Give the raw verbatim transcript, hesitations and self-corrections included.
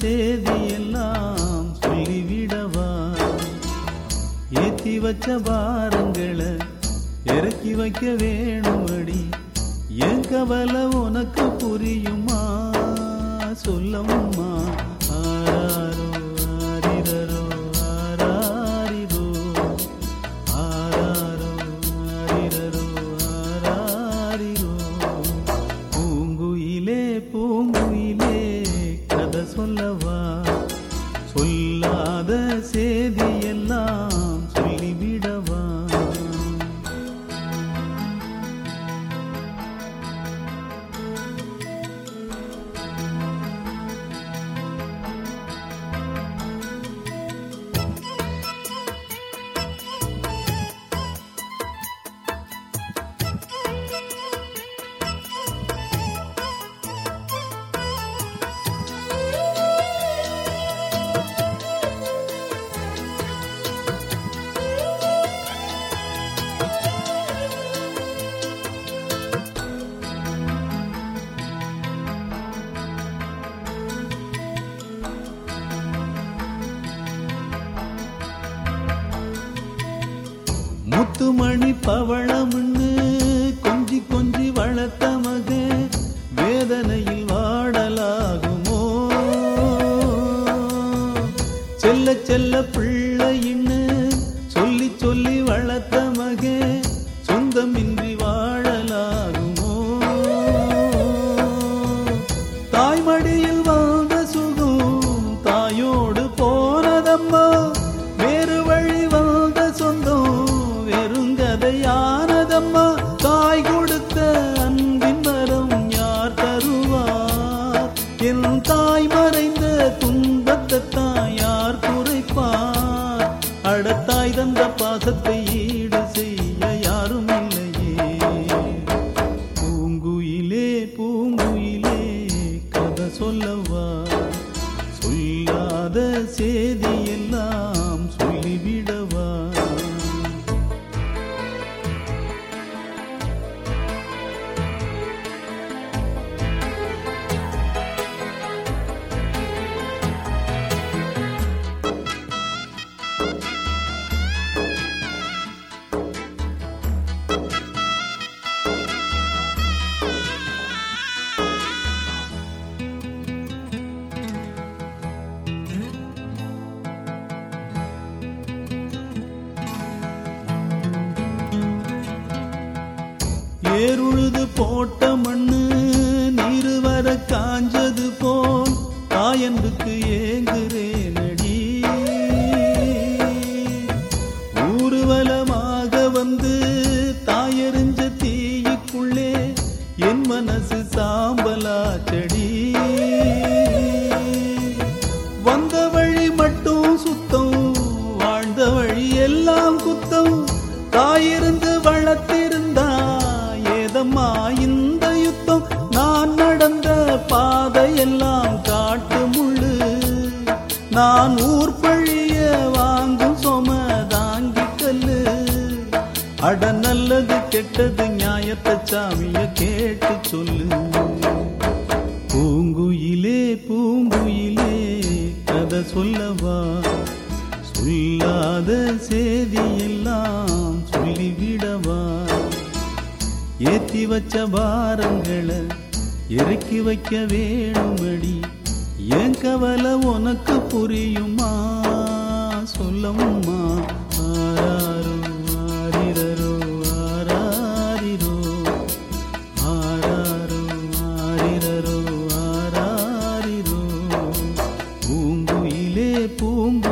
சேதியெல்லாம் சொல்லிவிடவா? ஏத்தி வச்ச பாரங்களை இறக்கி வைக்க வேணுமடி. என் கவலை உனக்கு புரியுமா? சொல்லம்மா. ஆராரோ ஆரிரரோ ஆராரிரோ ஆராரோ ஆரிரரோ ஆராரிரோ. பூங்குயிலே பூங்குயிலே கதை சொல்லவா? சொல்லாத சேதியெல்லாம் சொல்லிவிடவா? முத்துமணி பவளம்னு கொஞ்சி கொஞ்சி வளர்த்த மகன் வேதனையில் வாடலாகுமோ? செல்ல செல்ல பிள்ளைன்னு சொல்லி சொல்லி வளர்த்த மகன் சொந்தமின்றி வாழலாகுமோ? தாய்மடியில் வாழ்ந்த சுகம் தாயோடு போனதம்மா. வேறு வழி வாழ்ந்த சொந்தம் வெறுங்கதையானதம்மா. தாய் கொடுத்த அன்பின் வரம் யார் தருவார்? என் தாய் மறைந்த துன்பத்தை தான் யார் குறைப்பார்? அடத்தாய் தந்த பாசத்தை ஈடு செய்ய யாரும் இல்லையே. பூங்குயிலே பூங்குயிலே கதை சொல்லவா? சொல்லாத சேதியெல்லாம் சொல்லிவிடவா? ஏறுழுது போட்ட மண்ணு நீரு வர காஞ்சது போல் தாயன்புக்கு ஏங்குறேனடி. ஊர்வலமாக வந்து தாயறிஞ்ச தீயுக்குள்ளே என் மனசு சாம்பலாச்சடி. வந்த வழி மட்டும் சுத்தம், வாழ்ந்த வழி எல்லாம் குத்தம். தாயிருந்து வளர்த்திருந்தா ஏதம்மா இந்த யுத்தம்? நான் நடந்த பாதையெல்லாம் காட்டு முள்ளு. நான் ஊர் பழிய வாங்கும் சொம தாங்கி கல்லு. அட நல்லது கெட்டது நியாயத்தை சாமிய கேட்டு சொல்லு. பூங்குயிலே பூங்குயிலே கதை சொல்லவா? சொல்லாத சேதியெல்லாம் சொல்லிவிடவா? ஏத்தி வச்ச பாரங்களை இறக்கி வைக்க வேணுமடி. என் கவலை உனக்கு புரியுமா? சொல்லம்மா. ஆராரோ ஆரிரரோ ஆராரிரோ ஆராரோ ஆரிரரோ ஆராரிரோ. பூங்குயிலே பூங்கு